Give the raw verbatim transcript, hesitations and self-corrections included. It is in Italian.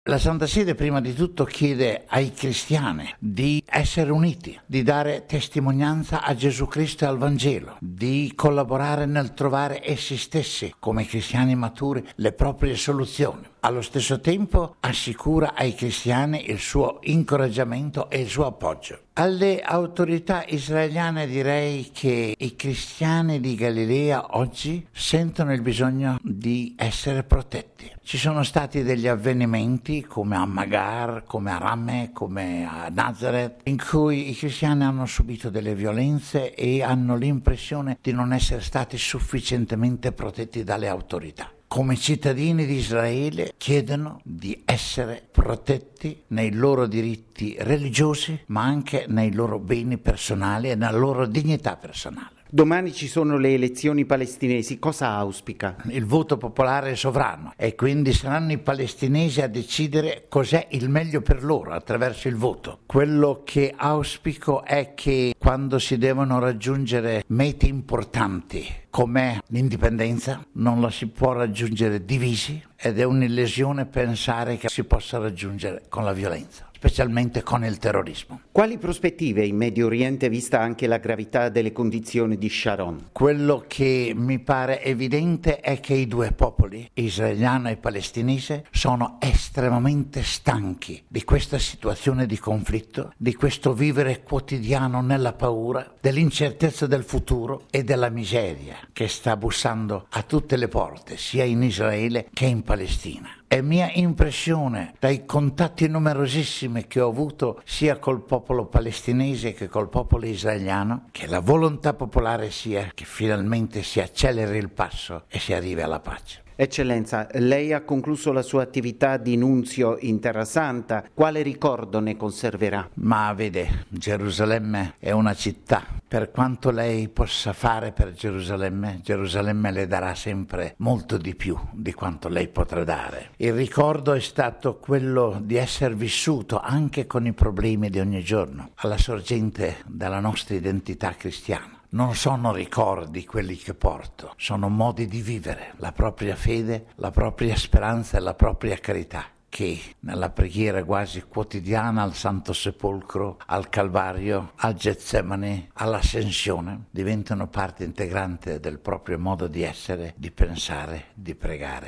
La Santa Sede prima di tutto chiede ai cristiani di essere uniti, di dare testimonianza a Gesù Cristo e al Vangelo, di collaborare nel trovare essi stessi, come cristiani maturi, le proprie soluzioni. Allo stesso tempo assicura ai cristiani il suo incoraggiamento e il suo appoggio. Alle autorità israeliane direi che i cristiani di Galilea oggi sentono il bisogno di essere protetti. Ci sono stati degli avvenimenti come a Magar, come a Rame, come a Nazareth, in cui i cristiani hanno subito delle violenze e hanno l'impressione di non essere stati sufficientemente protetti dalle autorità. Come cittadini di Israele chiedono di essere protetti nei loro diritti religiosi, ma anche nei loro beni personali e nella loro dignità personale. Domani ci sono le elezioni palestinesi, cosa auspica? Il voto popolare è sovrano e quindi saranno i palestinesi a decidere cos'è il meglio per loro attraverso il voto. Quello che auspico è che quando si devono raggiungere mete importanti come l'indipendenza non la si può raggiungere divisi ed è un'illusione pensare che si possa raggiungere con la violenza, specialmente con il terrorismo. Quali prospettive in Medio Oriente vista anche la gravità delle condizioni di Sharon? Quello che mi pare evidente è che i due popoli, israeliano e palestinese, sono estremamente stanchi di questa situazione di conflitto, di questo vivere quotidiano nella paura, dell'incertezza del futuro e della miseria che sta bussando a tutte le porte, sia in Israele che in Palestina. È mia impressione, dai contatti numerosissimi che ho avuto sia col popolo palestinese che col popolo israeliano, che la volontà popolare sia che finalmente si acceleri il passo e si arrivi alla pace. Eccellenza, lei ha concluso la sua attività di nunzio in Terra Santa. Quale ricordo ne conserverà? Ma vede, Gerusalemme è una città. Per quanto lei possa fare per Gerusalemme, Gerusalemme le darà sempre molto di più di quanto lei potrà dare. Il ricordo è stato quello di essere vissuto anche con i problemi di ogni giorno, alla sorgente della nostra identità cristiana. Non sono ricordi quelli che porto, sono modi di vivere la propria fede, la propria speranza e la propria carità, che nella preghiera quasi quotidiana al Santo Sepolcro, al Calvario, al Getsemani, all'Ascensione, diventano parte integrante del proprio modo di essere, di pensare, di pregare.